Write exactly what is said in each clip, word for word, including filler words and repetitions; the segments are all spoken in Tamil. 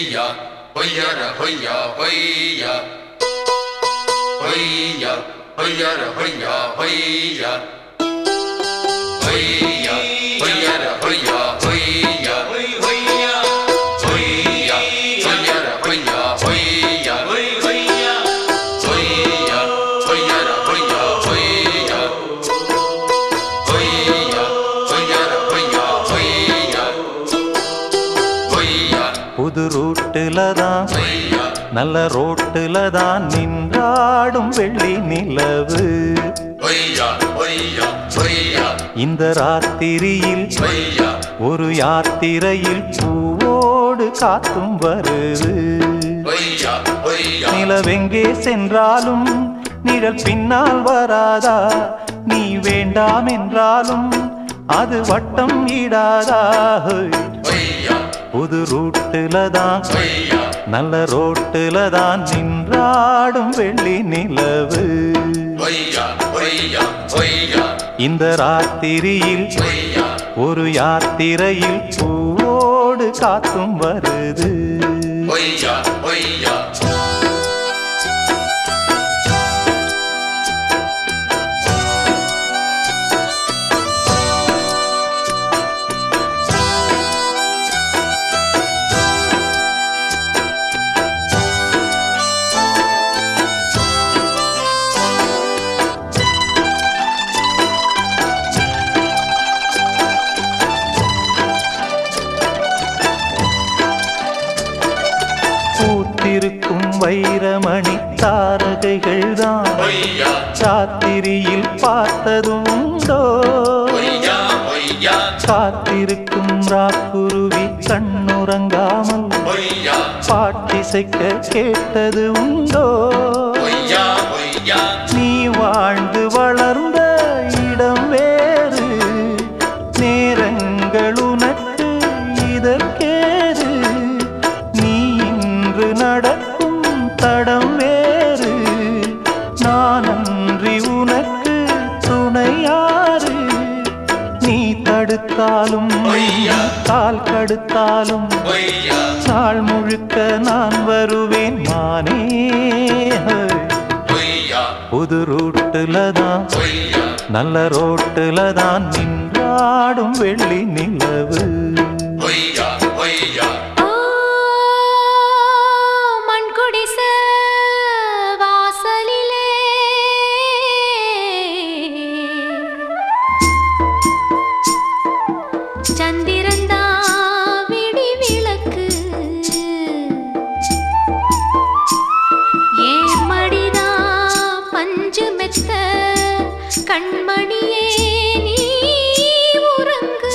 hoya, hoyara hoya hoya, hoya, hoyara hoya hoya, hoya, hoyara hoya hoya, hoya, hoyara hoya hoya, hoya, hoyara hoya hoya, hoya, hoyara hoya hoya, hoya. புது ரூட்டுல தான் நல்ல ரோட்டுல தான் நின்றாடும் வெள்ளி நிலவு. இந்த ராத்திரியில் ஒரு யாத்திரையில் பூவோடு காத்தும் வருது. நிலவெங்கே சென்றாலும் நிழல் பின்னால் வராதா? நீ வேண்டாம் என்றாலும் அது வட்டம் ஈடாதா? புது ரூட்டுல தான் நல்ல ரோட்டுல தான் நின்றாடும் வெள்ளி நிலவு. இந்த ராத்திரியில் ஒரு யாத்திரையில் பூவோடு காத்தும் வருது. பூத்திருக்கும் வைரமணி தாரகைகள் தான் ராத்திரியில் பார்த்ததும் உண்டோ? காத்திருக்கும் ராக்குருவி கண்ணுறங்காமல் பாட்டிசைக்க கேட்டது உண்டோ? நீ வாழ்ந்து வளர்ந்த இடம் வேறு, நேரங்கள் உனக்கு இதற்கேது. நீ இன்று நடக்கும் தடம் வேறு, நான் அன்றி உனக்கு துணையாறு. நீ தடுத்தாலும் கால் கடுத்தாலும் நாள் முழுக்க நான் வருவேன் மானே. புது ரூட்டுல தான் நல்ல ரோட்டுல தான் நின்றாடும் வெள்ளி நிலவு. சந்திரந்தா விடி விளக்கு ஏன் மடிதா பஞ்சு மெத்த கண்மணியே நீ உறங்கு.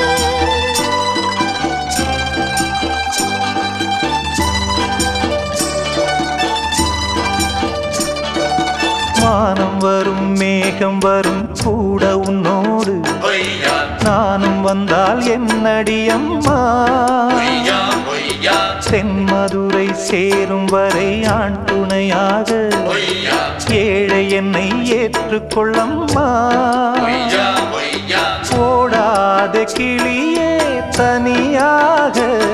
வானம் வரும் மேகம் வரும் கூட உன்னோடு, நானும் வந்தால் என்னடி அம்மா? தென்மதுரை சேரும் வரை ஆண் துணையாக ஏழை என்னை ஏற்றுக்கொள்ளம்மா. ஓடாத கிளியே தனியாக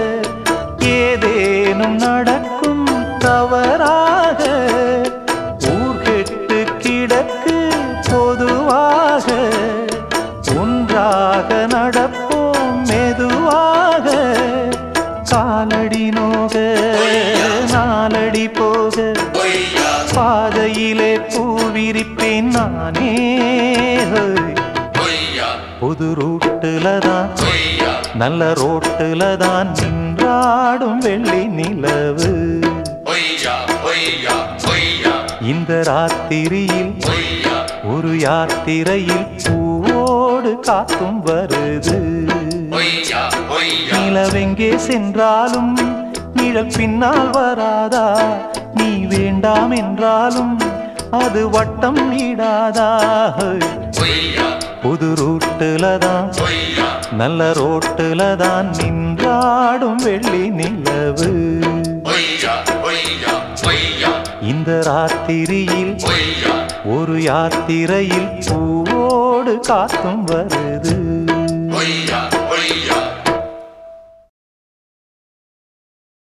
ஏதேனும் நடக்கும் தவறாக, ஊர்கெட்டு கிடக்கு பொதுவாக ஒன்றாக நடப்போம் மெதுவாக. காலடி நோக நாலடி போக பாதையிலே பூவிரிப்பேன் நானே. புது ரூட்டுல தான் நல்ல ரோட்டுல தான் நின்றாடும் வெள்ளி நிலவு. இந்த ராத்திரியில் ஒரு யாத்திரையில் பூவோடு காத்தும் வருது. நிலவெங்கே சென்றாலும் நிழல் பின்னால் வராதா? நீ வேண்டாம் என்றாலும் அது வட்டம் ஈடாதா? புது ரூட்டுல தான் நல்ல ரோட்டுல தான் நின்றாடும் வெள்ளி நிலவு. இந்த ராத்திரியில் ஒரு யாத்திரையில் பூவோடு காத்தும் வருது.